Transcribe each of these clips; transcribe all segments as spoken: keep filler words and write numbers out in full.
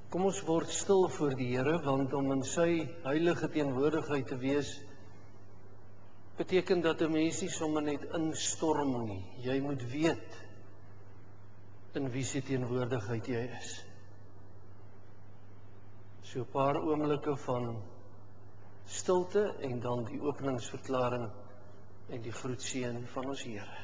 Kom ons word stil voor die Here, want om in sy heilige teenwoordigheid te wees, beteken dat 'n mens nie sommer net instorm nie. Jy moet weet in wie se teenwoordigheid jy is. So 'n paar oomblikke van stilte en dan die openingsverklaring en die groetseën van ons Here.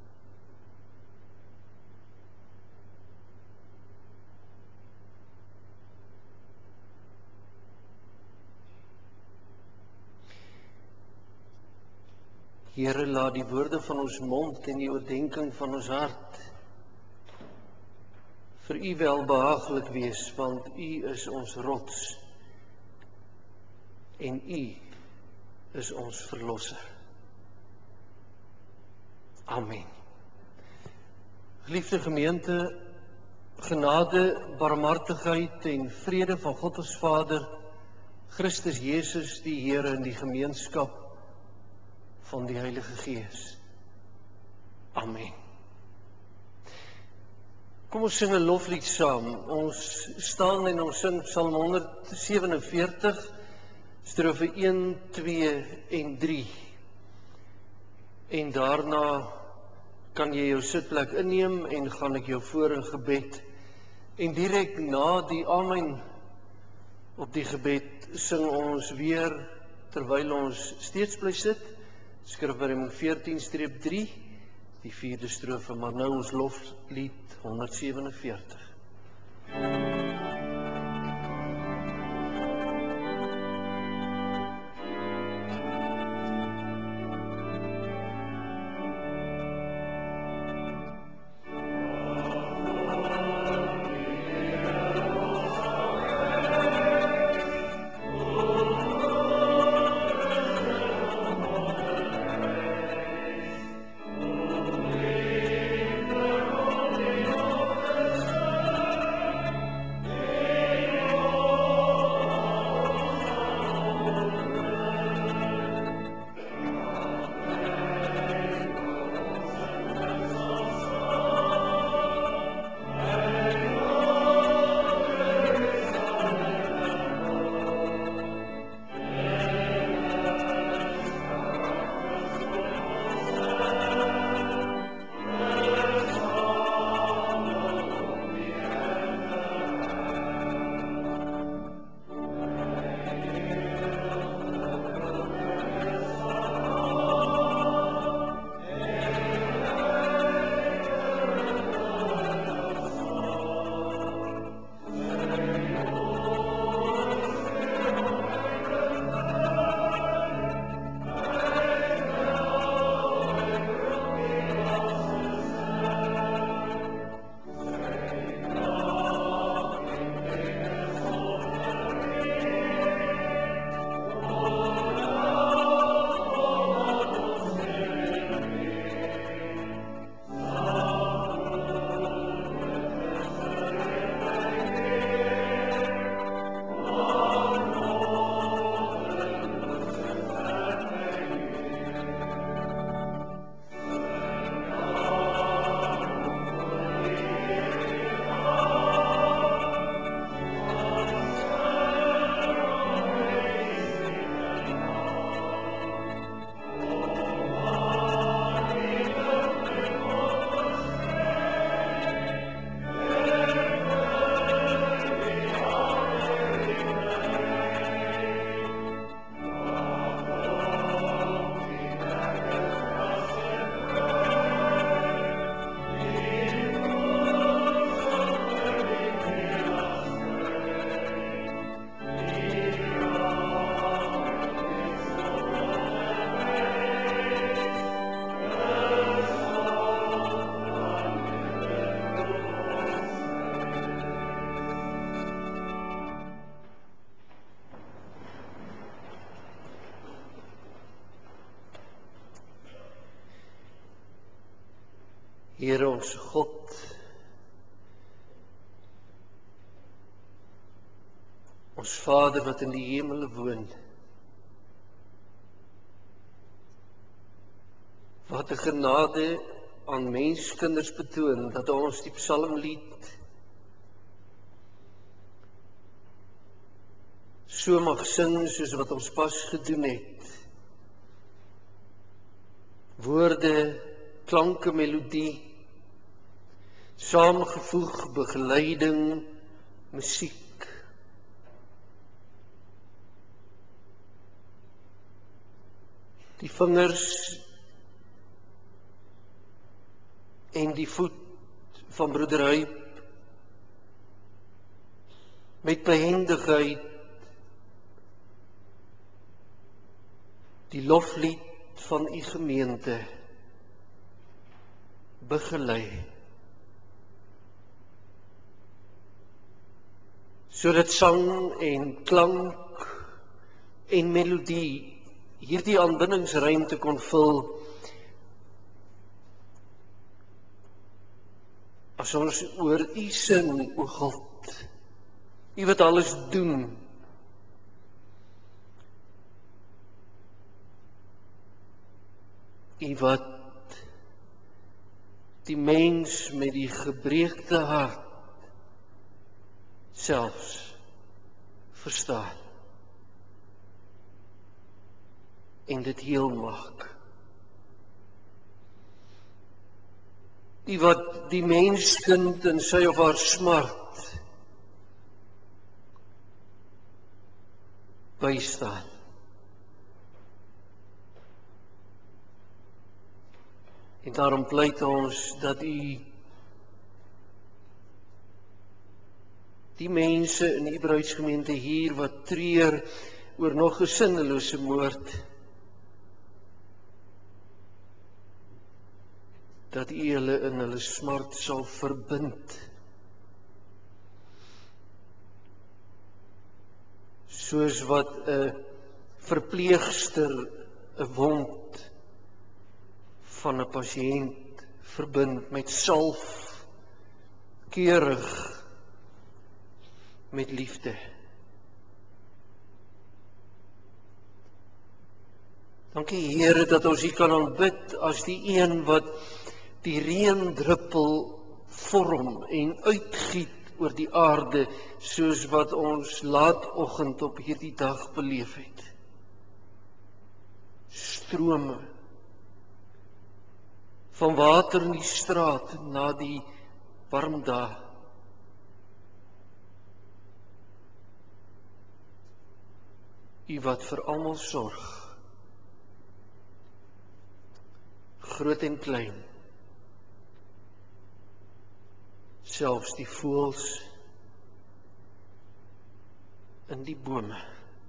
Here, laat die woorde van ons mond en die oordeenking van ons hart vir U welbehaaglik wees, want U is ons rots en U is ons verlosser. Amen. Geliefde gemeente, genade, barmhartigheid en vrede van God ons Vader, Christus Jesus die Here in die gemeenskap van die Heilige Gees. Amen. Kom ons sing 'n loflied saam. Ons staan en ons sing Psalm honderdsewenenveertig, strofe een, twee en drie. En daarna kan jy jou sitplek inneem en gaan ek jou voor in gebed. En direk na die amen op die gebed sing ons weer, terwyl ons steeds bly sit, Skrifwoorde veertien streep drie, die vierde strofe, maar nou ons loflied honderdsewenenveertig. Here ons God, ons Vader wat in die hemel woon, wat 'n genade aan menskinders betoon, dat ons die psalmlied so mag sing soos wat ons pas gedoen het. Woorde, klanke, melodie, saamgevoeg, begeleiding, musiek. Die vingers en die voet van broeder Huib met behendigheid die loflied van u gemeente begelei, sodat sang en klank en melodie hierdie aanbiddingsruimte kon vul, as ons oor u sing, o God, u wat alles doen, u wat die mens met die gebreekte hart selfs verstaan en dit heel maak. U wat die menskind in sy of haar smart bystaan. En daarom pleit ons dat u die mense in die bruidsgemeente hier wat treur oor nog 'n sinnelose moord, dat u hulle in hulle smart sal verbind, soos wat 'n verpleegster 'n wond van 'n pasiënt verbind met salf, keurig, met liefde. Dankie Here dat ons U kan aanbid as die een wat die reendruppel vorm en uitgiet oor die aarde, soos wat ons laatoggend op hierdie dag beleef het. Strome van water in die straat na die warm dae. U wat vir almal sorg, groot en klein, selfs die voëls in die bome.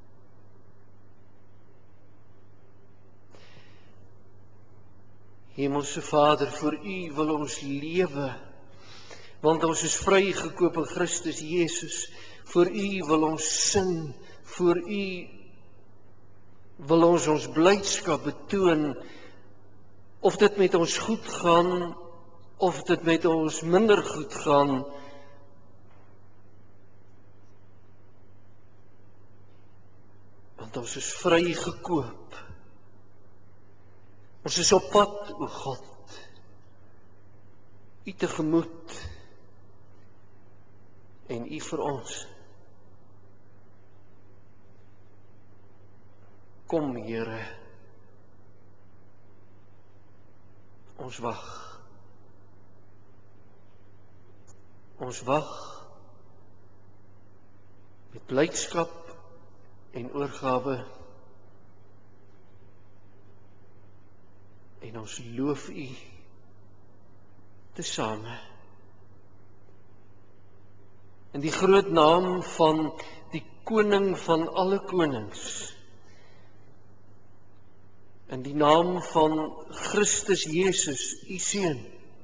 Hemelse Vader, vir U wil ons lewe, want ons is vrygekoop in Christus Jesus. Vir U wil ons sing, vir U wil ons ons blydskap betoon, of dit met ons goed gaan, of dit met ons minder goed gaan. Want ons is vrygekoop. Ons is op pad, o God, U tegemoet, en U vir ons. Kom, Here, ons wag. Ons wag met blydskap en oorgawe, en ons loof U tesame. In die groot naam van die Koning van alle konings, in die naam van Christus Jesus, U Seun,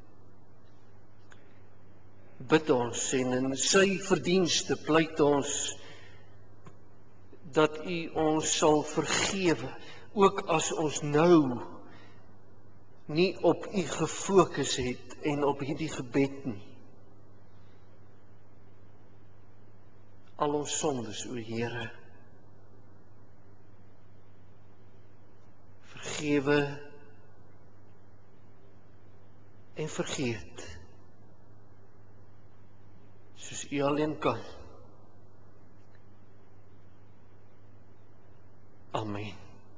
bid ons en in sy verdienste pleit ons dat U ons sal vergewe, ook as ons nou nie op U gefokus het en op hierdie gebed nie. Al ons sondes, o Here, vergewe en vergeet, soos U alleen kan. Amen.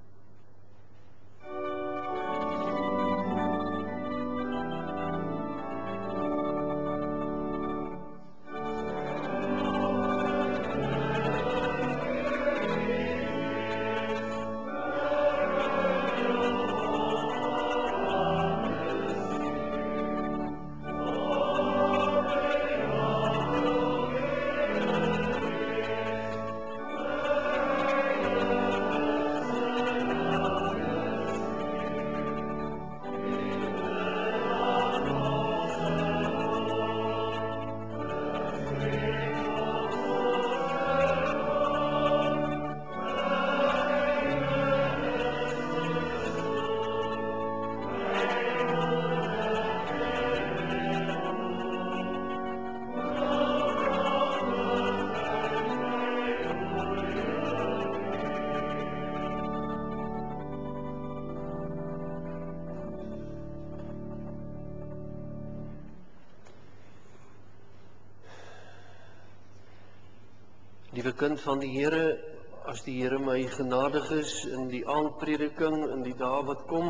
Liewe kind van die Here, as die Here my genadig is in die aandprediking, in die dae wat kom,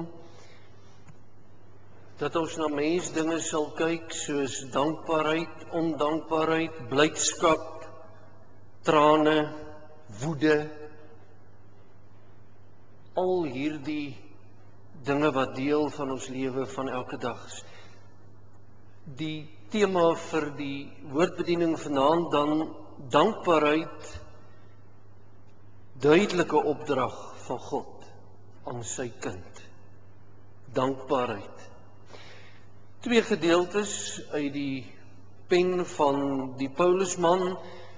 dat ons na mensdinge sal kyk soos dankbaarheid, ondankbaarheid, blydskap, trane, woede, al hierdie dinge wat deel van ons lewe van elke dag is. Die tema vir die woordbediening vanaand dan dankbaarheid, duidelike opdrag van God aan sy kind. Dankbaarheid. Twee gedeeltes uit die pen van die Paulusman,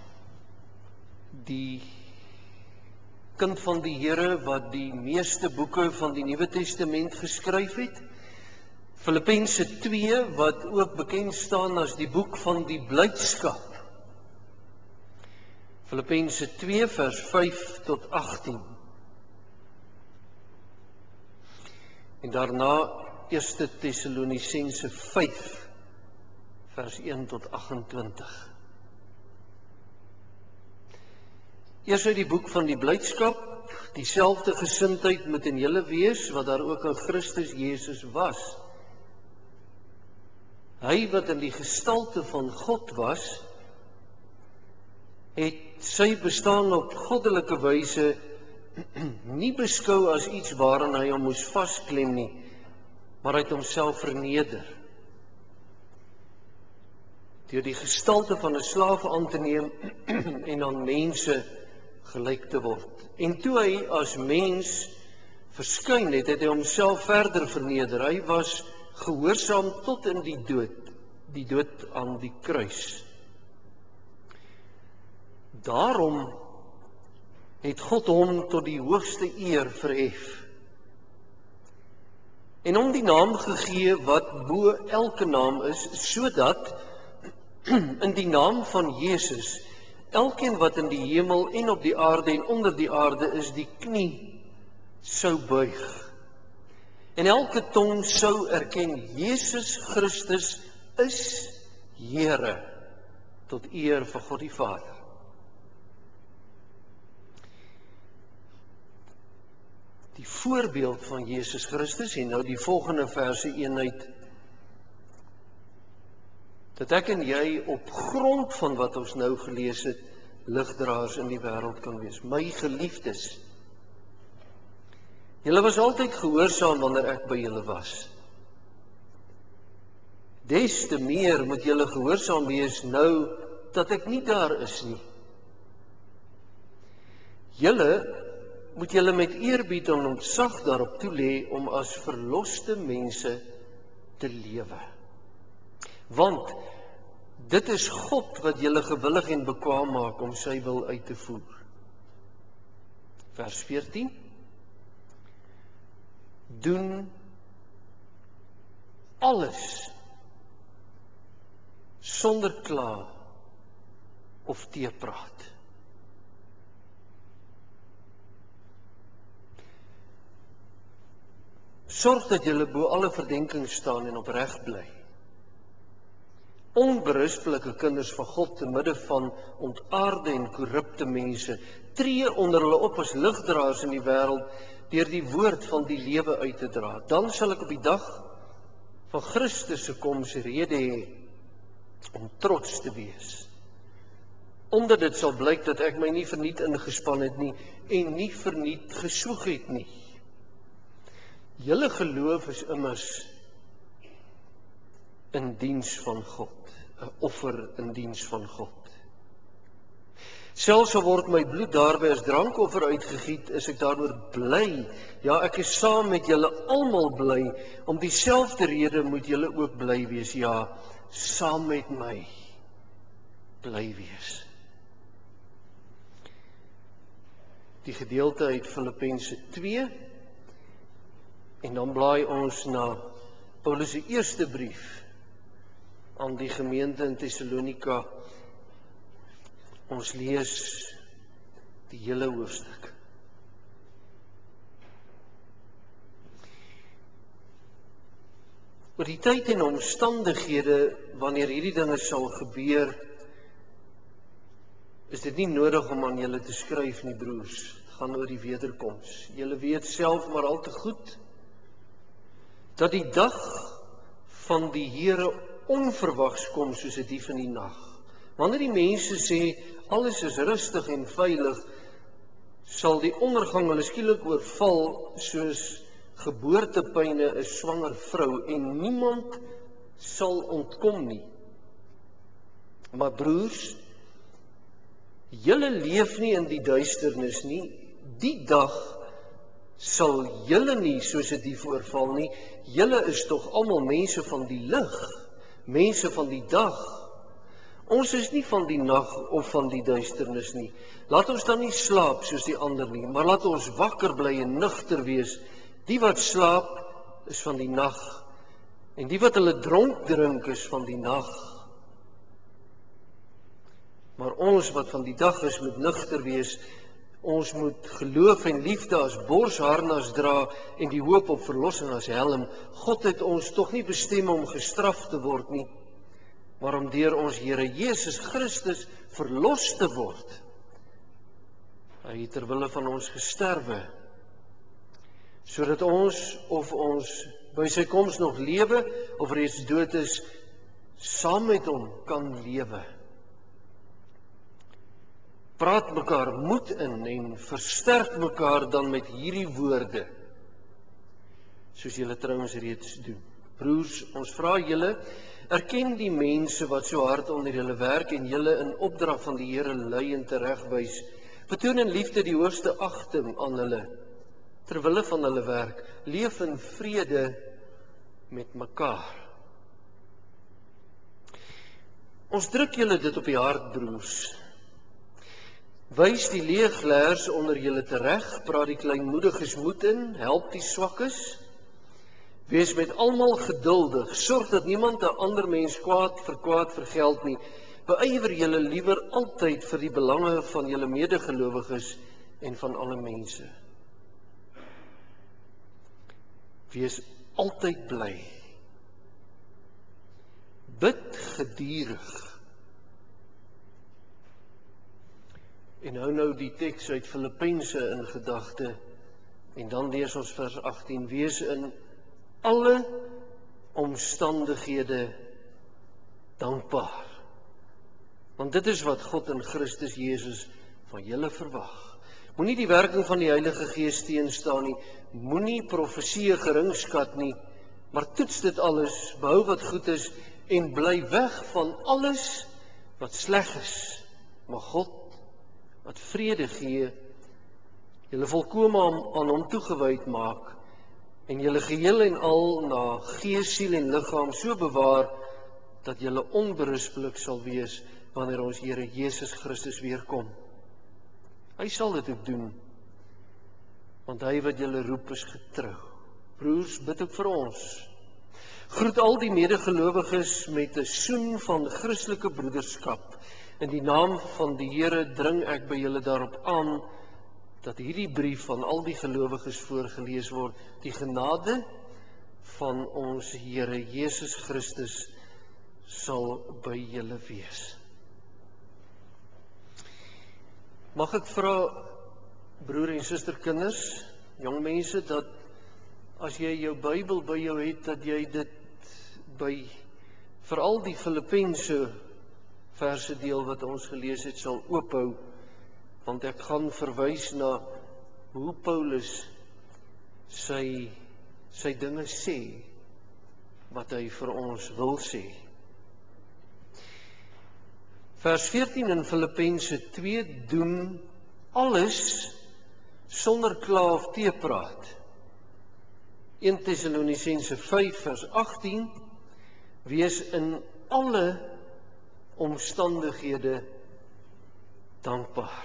die kind van die Here wat die meeste boeke van die Nuwe Testament geskryf het. Filippense twee wat ook bekend staan as die boek van die blydskap. Filippense twee vers vyf tot agtien. En daarna Eerste Tessalonisense vyf vers een tot agt-en-twintig. Eers uit die boek van die blydskap, dieselfde gesindheid moet in julle wees wat daar ook in Christus Jesus was. Hy wat in die gestalte van God was, het sy bestaan op goddelike wyse nie beskou as iets waaraan hy hom moes vasklem nie, maar hy het homself verneder. Deur die gestalte van 'n slaaf aan te neem en aan mense gelyk te word. En toe hy as mens verskyn het, het hy homself verder verneder. Hy was gehoorsaam tot in die dood, die dood aan die kruis. Daarom het God hom tot die hoogste eer verhef en hom die naam gegee wat bo elke naam is, sodat in die naam van Jesus elkeen wat in die hemel en op die aarde en onder die aarde is, die knie sou buig en elke tong sou erken Jesus Christus is Here tot eer van God die Vader. Die voorbeeld van Jesus Christus, en nou die volgende verse eenheid, dat ek en jy op grond van wat ons nou gelees het, ligdraers in die wêreld kan wees. My geliefdes, julle was altyd gehoorsaam wanneer ek by julle was. Des te meer moet julle gehoorsaam wees nou dat ek nie daar is nie. Julle moet julle met eerbied en ontzag daarop toelê om as verloste mense te lewe. Want dit is God wat julle gewillig en bekwaam maak om sy wil uit te voer. Vers veertien. Doen alles sonder kla of teepraat. Sorg dat julle bo alle verdenking staan en opreg bly. onberispelike kinders van God te midde van ontaarde en korrupte mense, tree onder hulle op as ligdraers in die wêreld deur die woord van die lewe uit te dra. Dan sal ek op die dag van Christus se koms rede hê om trots te wees. Omdat dit sal blyk dat ek my nie verniet ingespan het nie en nie verniet geswoeg het nie. Julle geloof is immers in diens van God, 'n offer in diens van God. Selfs al word my bloed daarby as drankoffer uitgegiet, is ek daaroor bly. Ja, ek is saam met julle almal bly. Om dieselfde rede moet julle ook bly wees. Ja, saam met my bly wees. Die gedeelte uit Filippense twee, en dan blaai ons na Paulus se eerste brief aan die gemeente in Thessalonika. Ons lees die hele hoofstuk. Oor die tyd en omstandighede wanneer hierdie dinge sal gebeur, is dit nie nodig om aan julle te skryf nie, broers. Het gaan oor die wederkoms. Julle weet self maar al te goed dat die dag van die Here onverwags kom soos 'n dief in die nag. Wanneer die mense sê alles is rustig en veilig, sal die ondergang hulle skielik oorval soos geboortepyne 'n swanger vrou en niemand sal ontkom nie. Maar broers, julle leef nie in die duisternis nie. Die dag sal julle nie soos 'n dief oorval nie. Julle is tog almal mense van die lig, mense van die dag. Ons is nie van die nag of van die duisternis nie. Laat ons dan nie slaap soos die ander nie, maar laat ons wakker bly en nugter wees. Die wat slaap is van die nag, en die wat hulle dronk drink is van die nag. Maar ons wat van die dag is, moet nugter wees. Ons moet geloof en liefde as borsharnas dra en die hoop op verlossing as helm. God het ons tog nie bestem om gestraf te word nie, maar om deur ons Here Jesus Christus verlos te word. Hy het ter wille van ons gesterwe, sodat ons, of ons by sy koms nog lewe of reeds dood is, saam met hom kan lewe. Praat mekaar moed in en versterk mekaar dan met hierdie woorde, soos julle trouens reeds doen. Broers, ons vra julle, erken die mense wat so hard onder julle werk en julle in opdrag van die Here lei en teregwys. Betoon in liefde die hoogste agting aan hulle, ter wille van hulle werk. Leef in vrede met mekaar. Ons druk julle dit op die hart, broers. Wys die leegleers onder julle tereg, praat die kleinmoediges moed in, help die swakkes. Wees met almal geduldig, sorg dat niemand 'n ander mens kwaad vir kwaad vergeld nie. Beywer julle liewer altyd vir die belange van julle medegelowiges en van alle mense. Wees altyd bly. Bid gedurig. En hou nou die teks uit Filippense in gedagte, en dan lees ons vers agttien, wees in alle omstandighede dankbaar. Want dit is wat God in Christus Jesus van julle verwag. Moenie die werking van die Heilige Gees teenstaan nie, moenie profeseë geringskat nie, maar toets dit alles, behou wat goed is, en bly weg van alles wat sleg is. Maar God, wat vrede gee, julle volkome aan hom toegewyd maak, en julle geheel en al na gees, siel en liggaam so bewaar, dat julle onberispelik sal wees, wanneer ons Here Jesus Christus weerkom. Hy sal dit ook doen, want hy wat julle roep is getrou. Broers, bid ook vir ons. Groet al die medegelowiges met 'n soen van Christelike broederskap. In die naam van die Here dring ek by julle daarop aan, dat hierdie brief van al die gelowiges voorgelees word. Die genade van ons Here Jesus Christus sal by julle wees. Mag ek vra, broer en suster kinders, jong mense, dat as jy jou Bybel by jou het, dat jy dit by veral die Filippense verse deel wat ons gelees het sal oophou, want ek gaan verwys na hoe Paulus sy, sy dinge sê, wat hy vir ons wil sê. Vers veertien in Filippense twee doen alles sonder kla of teepraat. eerste Tessalonisense vyf vers agttien, wees in alle omstandighede dankbaar.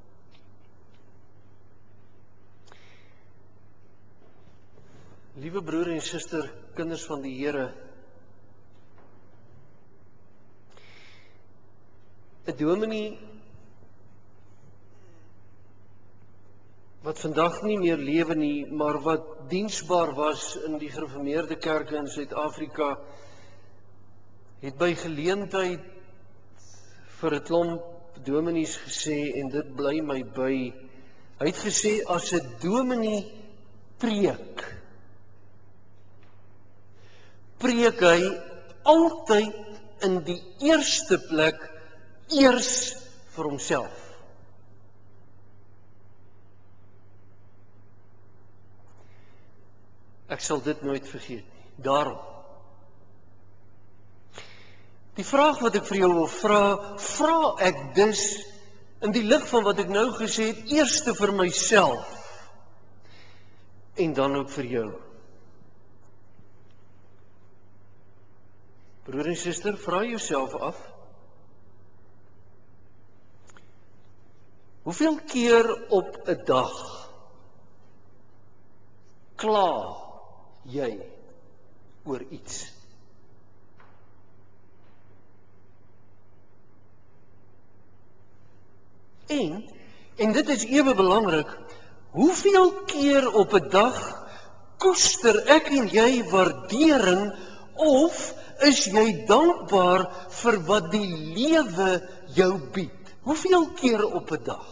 Liewe broer en suster, kinders van die Here, 'n dominee wat vandag nie meer lewe nie, maar wat diensbaar was in die gereformeerde kerke in Suid-Afrika, het by geleentheid vir 'n klomp dominees gesê, en dit bly my by, hy het gesê, as 'n dominee preek, preek hy altyd in die eerste plek eers vir homself. Ek sal dit nooit vergeet nie. Daarom, die vraag wat ek vir jou wil vra, vra ek dus in die lig van wat ek nou gesê het, eerste vir myself en dan ook vir jou. Broer en suster, vra jouself af, hoeveel keer op 'n dag kla jy oor iets? En, en dit is ewe belangrik, hoeveel keer op 'n dag koester ek en jy waardering, of is jy dankbaar vir wat die lewe jou bied? Hoeveel keer op 'n dag?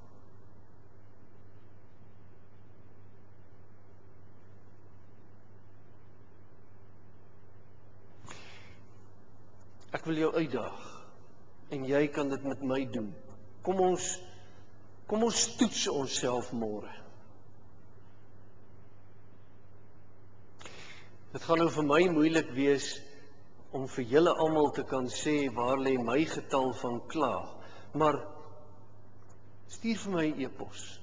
Ek wil jou uitdaag, en jy kan dit met my doen. Kom ons, kom ons toets onsself môre. Dit gaan nou vir my moeilik wees om vir julle almal te kan sê waar lê my getal van kla, maar stuur vir my 'n e-pos.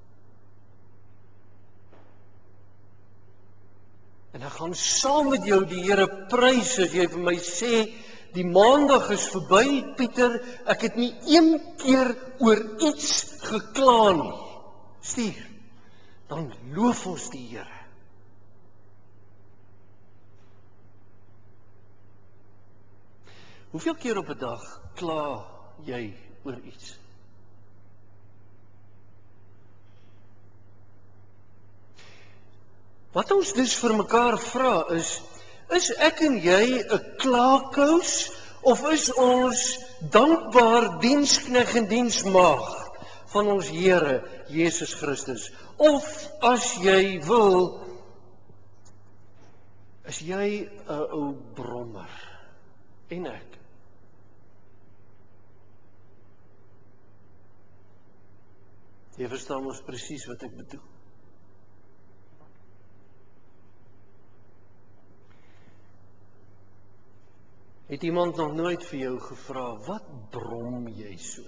En ek gaan saam met jou die Here prys as jy vir my sê, die maandag is verby, Pieter, ek het nie een keer oor iets gekla nie. Stuur, dan loof ons die Here. Hoeveel keer op 'n dag kla jy oor iets? Wat ons dus vir mekaar vra is, is ek en jy 'n klaakous, of is ons dankbaar dienskneg en diensmaag van ons Here Jesus Christus? Of as jy wil, is jy 'n ou brommer, en ek? Jy verstaan ons presies wat ek bedoel. Het iemand nog nooit vir jou gevra, wat brom jy so?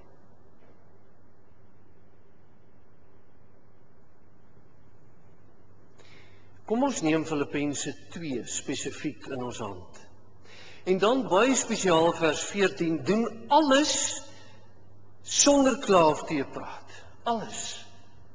Kom ons neem Filippense twee spesifiek in ons hand. En dan baie spesiaal vers veertien, doen alles sonder kla of teepraat. Alles.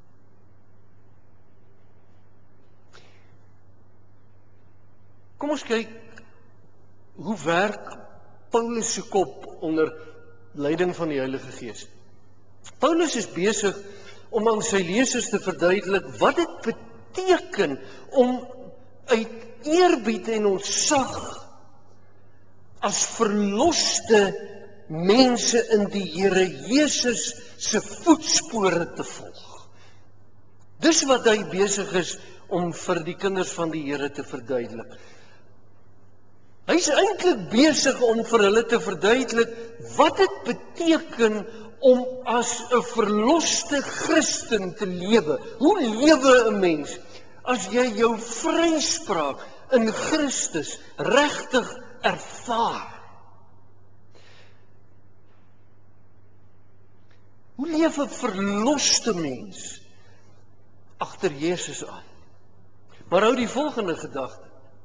Kom ons kyk, hoe werk Paulus se kop onder leiding van die Heilige Gees? Paulus is besig om aan sy lesers te verduidelik wat dit beteken om uit eerbied en ontzag as verloste mense in die Here Jesus se voetspore te volg. Dis wat hy besig is om vir die kinders van die Here te verduidelik. Hy is eintlik besig om vir hulle te verduidelik wat dit beteken om as 'n verloste Christen te lewe. Hoe lewe 'n mens as jy jou vryspraak in Christus regtig ervaar? Hoe leef 'n verloste mens agter Jesus aan? Maar hou die volgende gedagte.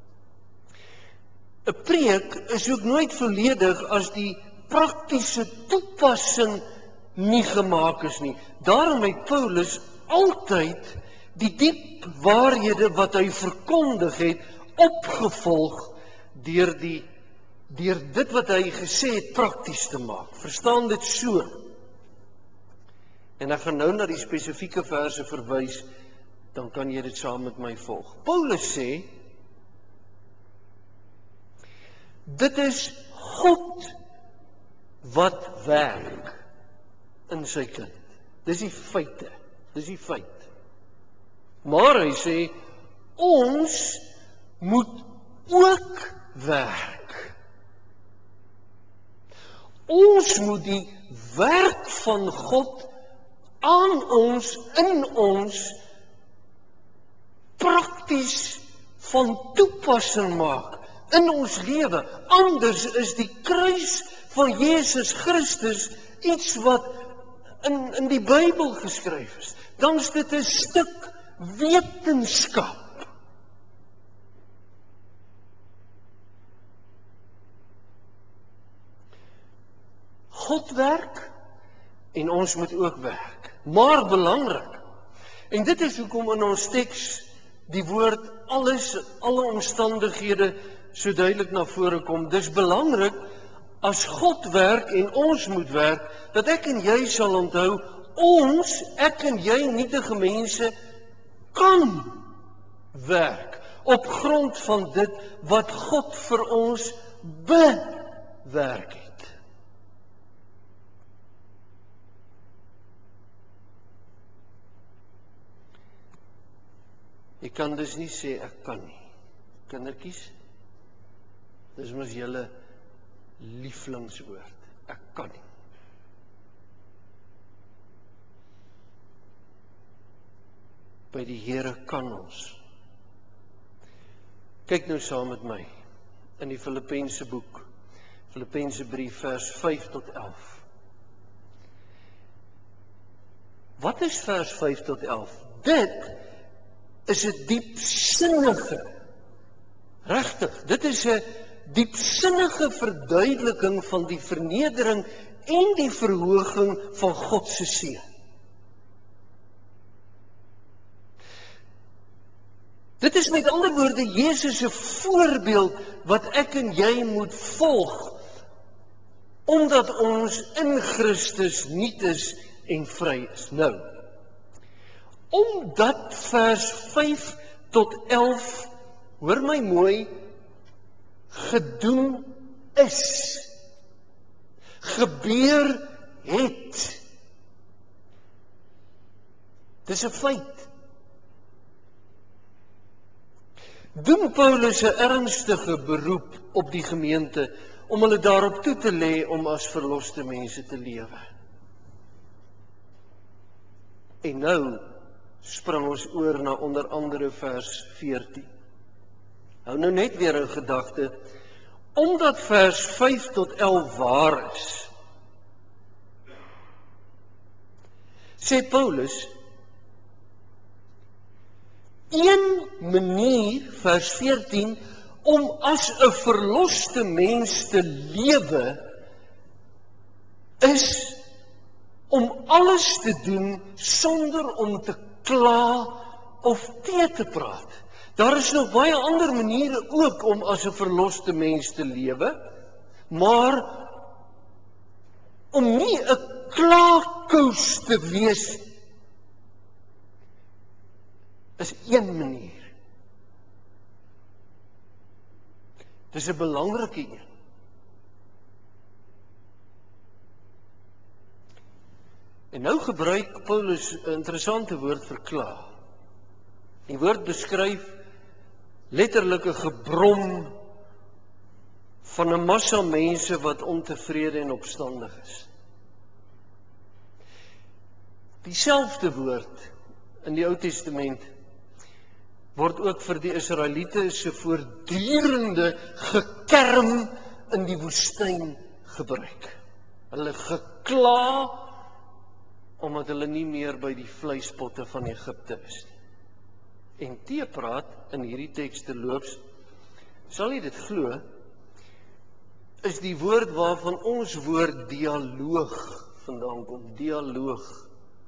'n Preek is ook nooit volledig as die praktiese toepassing nie gemaak is nie. Daarom het Paulus altyd die diep waarhede wat hy verkondig het, opgevolg deur die deur dit wat hy gesê het prakties te maak. Verstaan dit so? En ek gaan nou na die spesifieke verse verwys, dan kan jy dit saam met my volg. Paulus sê, dit is God wat werk in sy kind. Dis die feite, dis die feit. Maar hy sê, ons moet ook werk. Ons moet die werk van God aan ons, in ons, prakties van toepassing maak in ons lewe. Anders is die kruis van Jesus Christus iets wat in, in die Bybel geskryf is. Dan is dit 'n stuk wetenskap. God werk en ons moet ook werk. Maar belangrik, en dit is hoekom in ons teks die woord alles, alle omstandighede so duidelik na vore kom. Dis belangrik, as God werk en ons moet werk, dat ek en jy sal onthou, ons, ek en jy nietige mense, kan werk op grond van dit wat God vir ons bewerk het. Jy kan dus nie sê ek kan nie. Kindertjies, dis mos julle lieflingswoord. Ek kan nie. By die Here kan ons. Kyk nou saam met my in die Filippense boek, Filippense brief vers vyf tot elf. Wat is vers vyf tot elf? Dit is 'n diepsinnige, regtig, dit is 'n diepsinnige verduideliking van die vernedering en die verhoging van God se seun. Dit is met ander woorde Jesus se voorbeeld wat ek en jy moet volg, omdat ons in Christus nuut is en vry is. Nou, omdat vers vyf tot elf, hoor my mooi, gedoen is, gebeur het. Dis 'n feit. Doen Paulus 'n ernstige beroep op die gemeente om hulle daarop toe te lê om as verloste mense te lewe. En nou spring ons oor na onder andere vers veertien. Hou nou net weer in gedagte, omdat vers vyf tot elf waar is, sê Paulus, een manier, vers veertien, om as 'n verloste mens te lewe, is om alles te doen sonder om te kla of te te praat. Daar is nog baie ander maniere ook om as 'n verloste mens te lewe, maar om nie 'n klaakous te wees, is een manier. Dis 'n belangrike een. En nou gebruik Paulus 'n interessante woord vir kla. Die woord beskryf letterlik 'n gebrom van 'n massa mense wat ontevrede en opstandig is. Dieselfde woord in die Ou Testament word ook vir die Israeliete se voortdurende gekerm in die woestyn gebruik. Hulle gekla omdat hulle nie meer by die vleispotte van Egipte is nie. En teepraat in hierdie teks terloops, sal jy dit glo, is die woord waarvan ons woord dialoog vandaan kom, dialoog.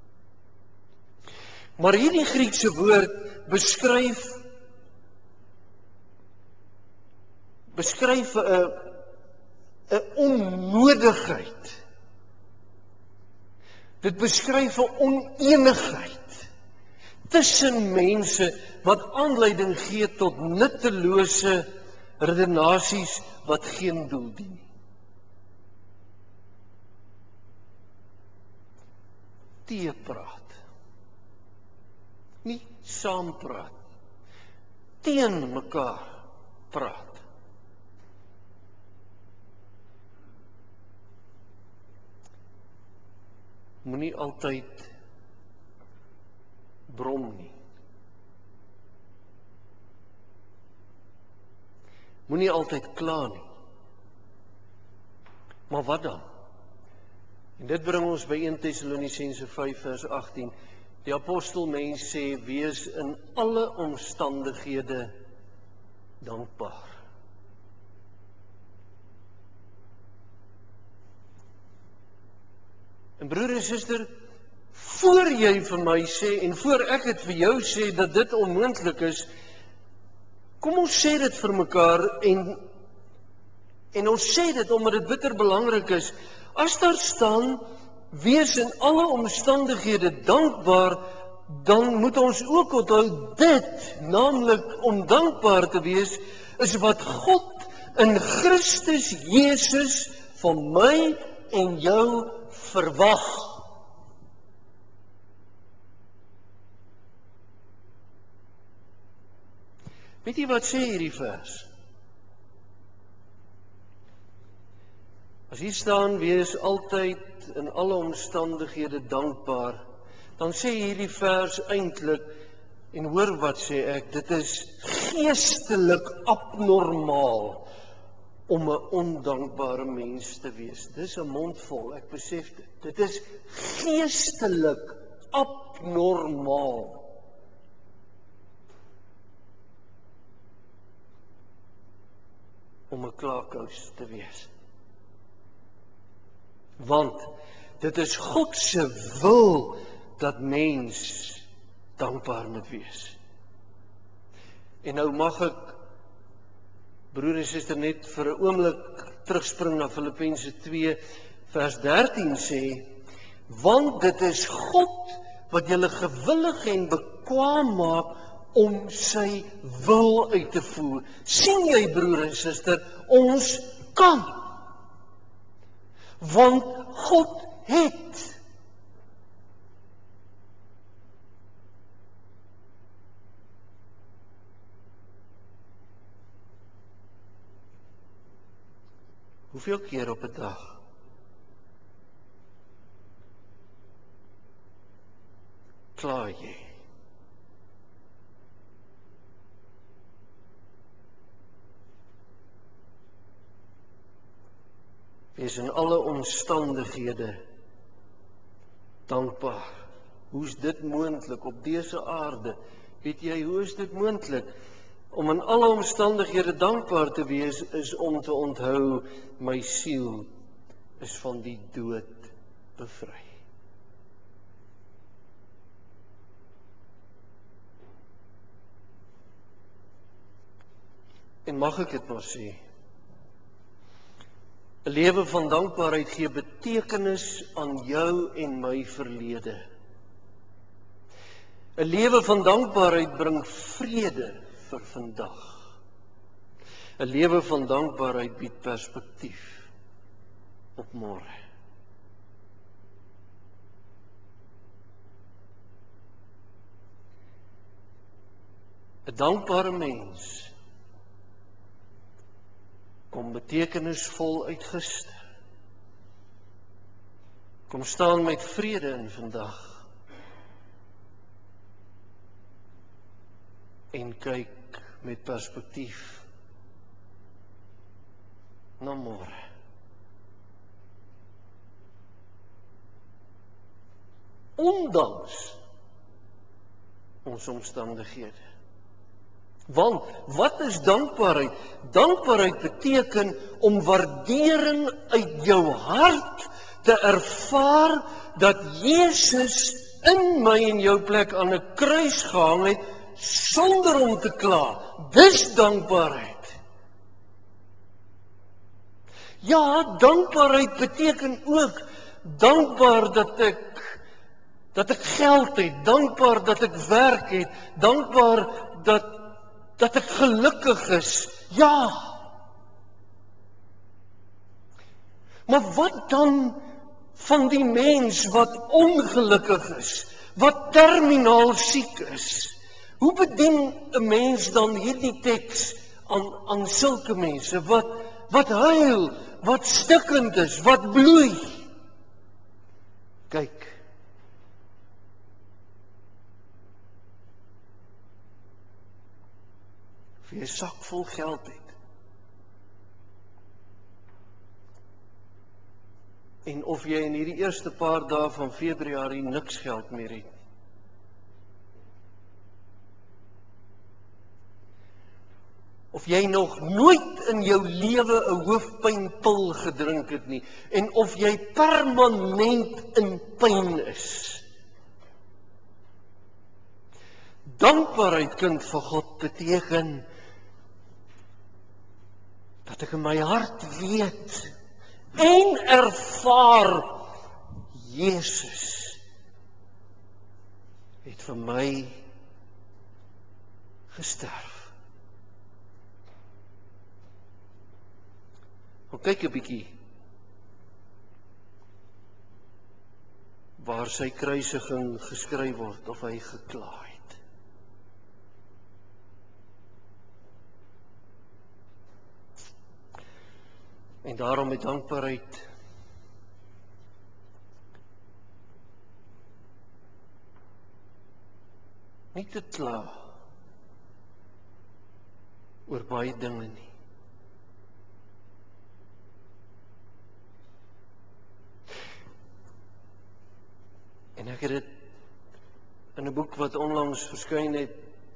Maar hierdie Griekse woord beskryf beskryf 'n 'n onnodigheid. Dit beskryf 'n oneenigheid tussen mense wat aanleiding gee tot nuttelose redenasies wat geen doel dien nie. Teepraat. Nie saampraat. Teen mekaar praat. Moenie altyd brom nie. Moenie altyd kla nie. Maar wat dan? En dit bring ons by eerste Tessalonisense vyf vers agttien. Die apostel mens sê, wees in alle omstandighede dankbaar. En broer en suster, voor jy vir my sê, en voor ek het vir jou sê, dat dit onmoontlik is, kom ons sê dit vir mekaar, en, en ons sê dit omdat dit bitter belangrik is. As daar staan, wees in alle omstandighede dankbaar, dan moet ons ook onthou dit, naamlik om dankbaar te wees, is wat God in Christus Jesus van my en jou verwag. Weet jy wat sê hierdie vers? As hier staan, wees altyd in alle omstandighede dankbaar, dan sê hierdie vers eintlik, en hoor wat sê ek, dit is geestelik abnormaal om 'n ondankbare mens te wees. Dis 'n mondvol, ek besef dit. Dit is geestelik abnormaal om 'n klaakous te wees. Want dit is God se wil dat mens dankbaar moet wees. En nou mag ek, broer en suster, net vir 'n oomblik terugspring na Filippense twee vers dertien sê, want dit is God wat julle gewillig en bekwaam maak om sy wil uit te voer. Sien jy, broer en suster, ons kan. Want God het. Hoeveel keer op 'n dag kla jy? Wees in alle omstandighede dankbaar. Hoe is dit moontlik op dese aarde? Weet jy, hoe is dit moontlik? Om in alle omstandighede dankbaar te wees, is om te onthou, my siel is van die dood bevry. En mag ek dit maar sê, 'n lewe van dankbaarheid gee betekenis aan jou en my verlede. 'n Lewe van dankbaarheid bring vrede vir vandag. 'n Lewe van dankbaarheid bied perspektief op môre. 'n dankbare mens kom betekenisvol uit gister. Kom staan met vrede in vandag. En kyk met perspektief na môre. Ondanks ons omstandighede. Want, wat is dankbaarheid? Dankbaarheid beteken om waardering uit jou hart te ervaar dat Jesus in my en jou plek aan 'n kruis gehang het, sonder om te kla. Dis dankbaarheid. Ja, dankbaarheid beteken ook dankbaar dat ek dat ek geld het, dankbaar dat ek werk het, dankbaar dat dat ek gelukkig is. Ja. Maar wat dan van die mens wat ongelukkig is, wat terminaal siek is? Hoe bedien 'n mens dan hierdie teks aan aan sulke mense wat wat huil, wat stikkend is, wat bloei? Kyk. Of jy 'n sak vol geld het. En of jy in hierdie eerste paar dae van Februarie niks geld meer het. Of jy nog nooit in jou lewe 'n hoofpynpil gedrink het nie, en of jy permanent in pyn is. Dankbaarheid, kind van God, beteken dat ek in my hart weet en ervaar Jesus het vir my gesterf. Nou kyk 'n bietjie waar sy kruisiging geskryf word of hy gekla het. En daarom met dankbaarheid nie te kla oor baie dinge nie. En ek het dit in 'n boek wat onlangs verskyn het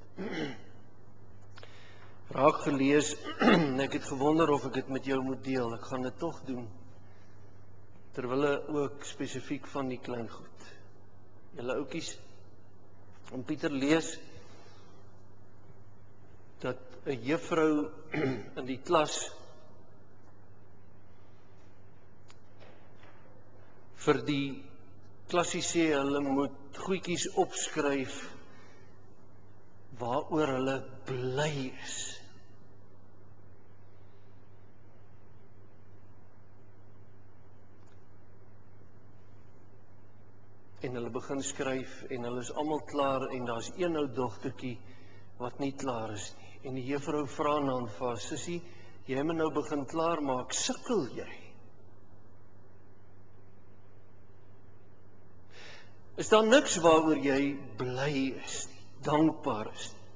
raak gelees en ek het gewonder of ek dit met jou moet deel. Ek gaan dit tog doen. Terwille ook spesifiek van die klein goed. Julle oukies, en Pieter lees dat 'n juffrou in die klas vir die klasie sê hulle moet goedjies opskryf waaroor hulle bly is. En hulle begin skryf en hulle is almal klaar en daar's een ou dogtertjie wat nie klaar is nie. En die juffrou vra dan vir haar: "Sussie, jy moet nou begin klaar maak, sukkel jy?" Is daar niks waaroor jy bly is nie, dankbaar is nie?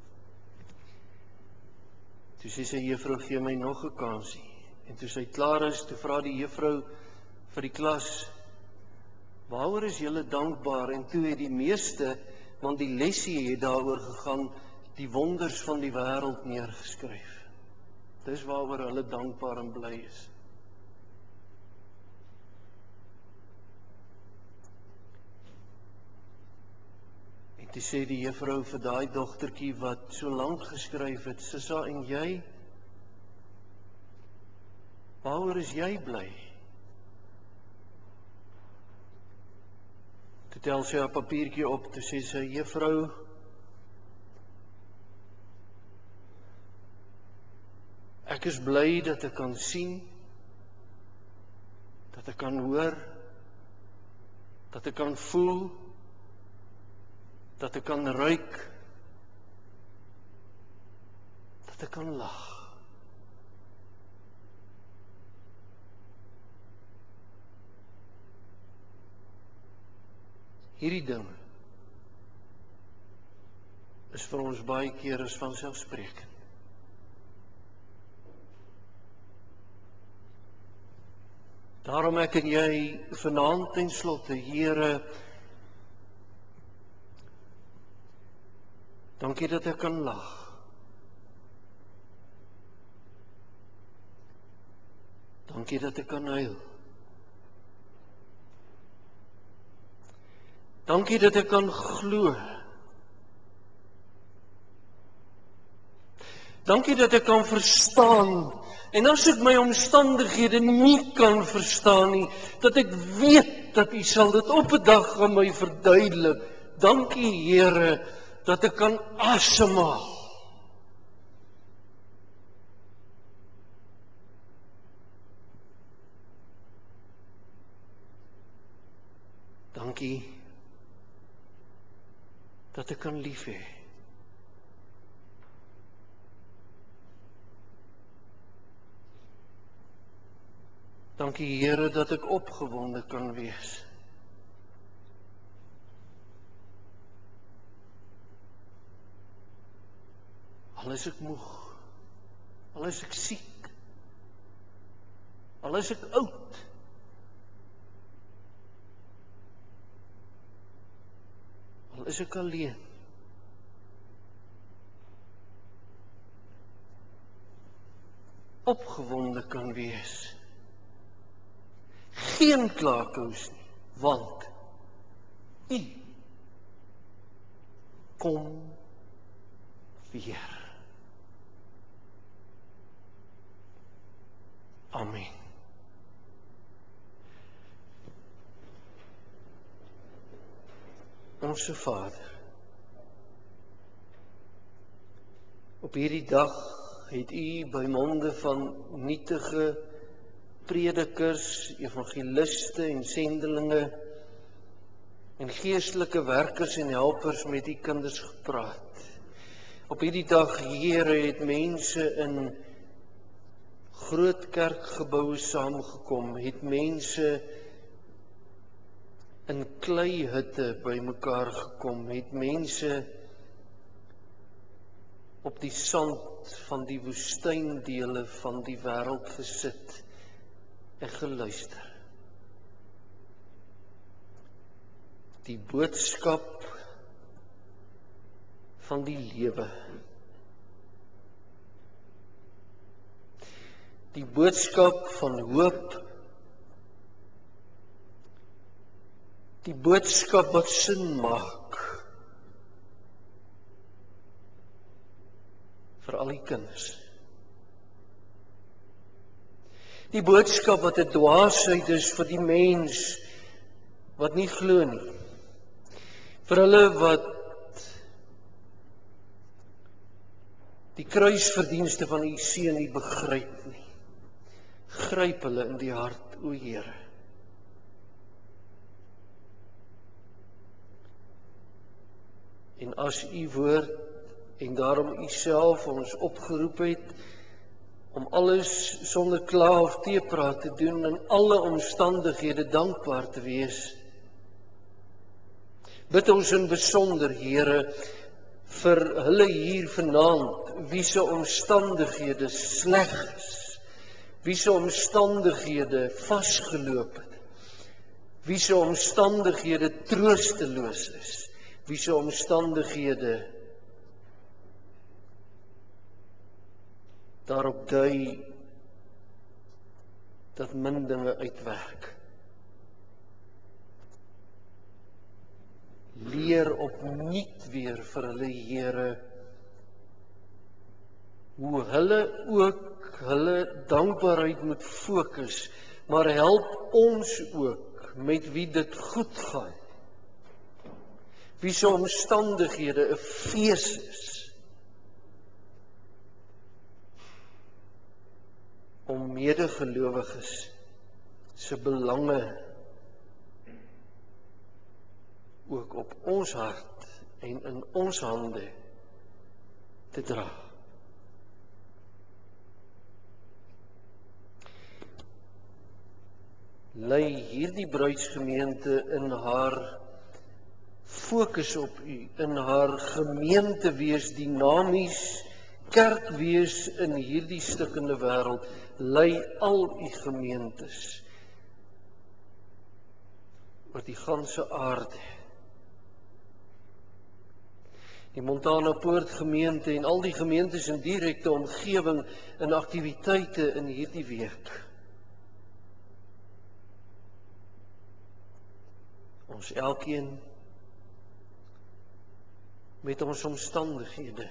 Toe sê sy juffrou: "Gee my nog 'n kansie." En toe sy klaar is, toe vra die juffrou vir die klas: "Waaroor is julle dankbaar?" En toe het die meeste, want die lesie het daaroor gegaan, die wonders van die wêreld neergeskryf. Dis waaroor hulle dankbaar en bly is. En toe sê die juffrou vir daai dogtertjie wat so lank geskryf het: "Sissa, en jy? Waaroor is jy bly?" Toe tel sy haar papiertjie op, toe sê sy: "Juffrou, ek is bly dat ek kan sien, dat ek kan hoor, dat ek kan voel, dat ek kan ruik, dat ek kan lag. Hierdie ding is vir ons baie keer is vanselfsprekend. Daarom ek en jy vanaand ten slotte, Here, dankie dat ek kan lag. Dankie dat ek kan huil. Dankie dat ek kan glo. Dankie dat ek kan verstaan. En as ek my omstandighede nie kan verstaan nie, dat ek weet dat U sal dit op 'n dag aan my verduidelik. Dankie, Here, dat ek kan asemhaal. Dankie dat ek kan lief hê. Dankie, Here, dat ek opgewonde kan wees. Al is ek moeg, al is ek siek, al is ek oud, al is ek alleen. Opgewonde kan wees. Geen klaarkous nie, want U kom weer. Amen. Onse Vader, op hierdie dag het U by monde van nietige predikers, evangeliste en sendelinge en geestelike werkers en helpers met U kinders gepraat. Op hierdie dag, Here, het mense in groot kerkgeboue saamgekom, het mense in kleihutte bymekaar gekom, het mense op die sand van die woestyndele van die wêreld gesit en geluister. Die boodskap van die lewe. Die boodskap van hoop. Die boodskap wat sin maak vir al die kinders. Die boodskap wat 'n dwaasheid is vir die mens wat nie glo nie. Vir hulle wat die kruisverdienste van U seun nie begryp nie. Gryp hulle in die hart, o Here. En as U woord en daarom U self ons opgeroep het om alles sonder kla of teepraat te doen in alle omstandighede dankbaar te wees, bid ons in besonder, Here, vir hulle hier vanaand, wie se omstandighede sleg is, wie se omstandighede vasgeloop het, wie se omstandighede troosteloos is, wie se omstandighede daarop dui dat min dinge uitwerk. Leer opnuut weer vir hulle, Here, hoe hulle ook hulle dankbaarheid moet fokus, maar help ons ook met wie dit goed gaan. Wie se omstandighede 'n fees is, om medegelowiges se belange ook op ons hart en in ons hande te dra. lei hierdie bruidsgemeente in haar fokus op U, in haar gemeente wees, dinamies, kerk wees in hierdie stikkende wêreld, lei al U gemeentes oor die ganse aarde. Die Montana Poort gemeente en al die gemeentes in direkte omgewing en aktiwiteite in hierdie week. Ons elkeen met ons omstandighede.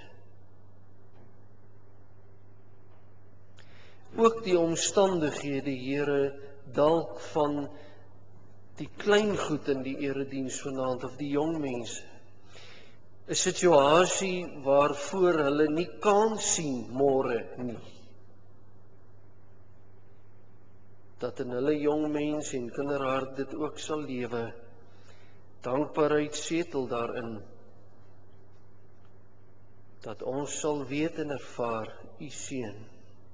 Ook die omstandighede, Here, dalk van die klein goed in die erediens vanaand of die jong mense. 'n Situasie waarvoor hulle nie kans sien môre nie. Dat in hulle jong mens en kinderhart dit ook sal lewe. Dankbaarheid setel daarin. Dat ons sal weet en ervaar, U seun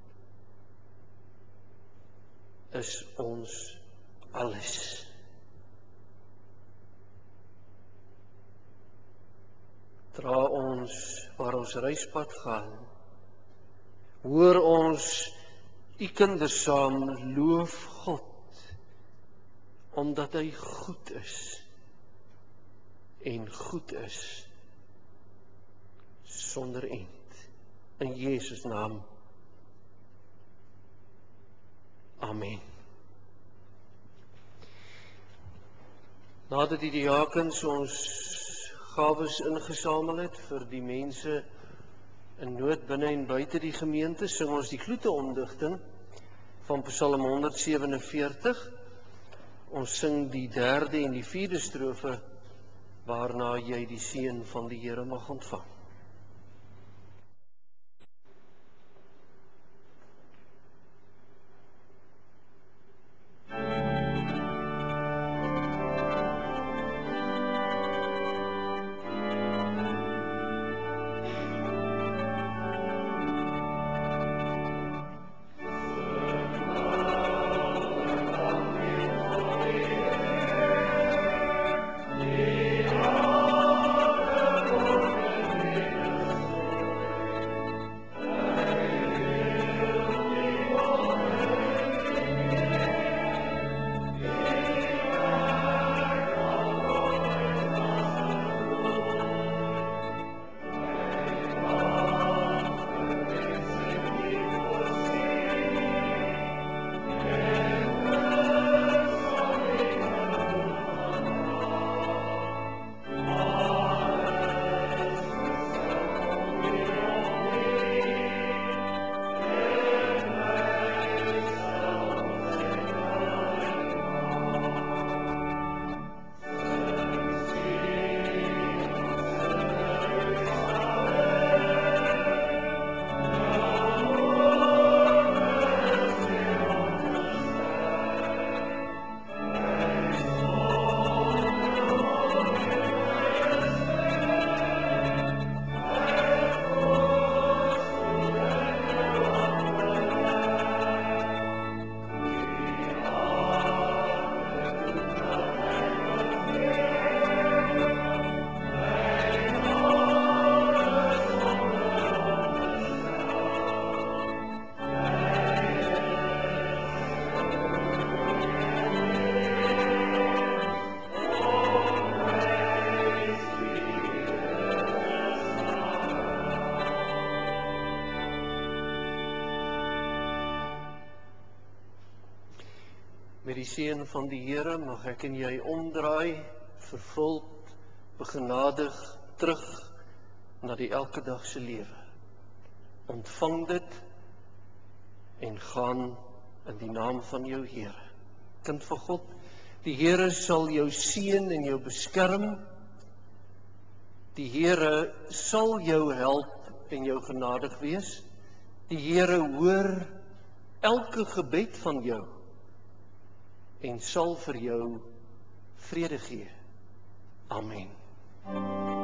is ons alles. Dra ons waar ons reispad gaan. Hoor ons U kinders saam loof God, omdat hy goed is en goed is sonder eind. In Jesus naam. Amen. Nadat die diakens ons gawes ingesamel het vir die mense in nood binne en buite die gemeente, sing ons die gloeteomdigting van Psalm honderdsewenenveertig. Ons sing die derde en die vierde strofe, waarna jy die seën van die Here mag ontvang. Met die seën van die Here mag ek en jy omdraai, vervuld, begenadig, terug na die elke dag se lewe. Ontvang dit en gaan in die naam van jou Here. Kind van God, die Here sal jou seën en jou beskerm. Die Here sal jou help en jou genadig wees. Die Here hoor elke gebed van jou en sal vir jou vrede gee. Amen.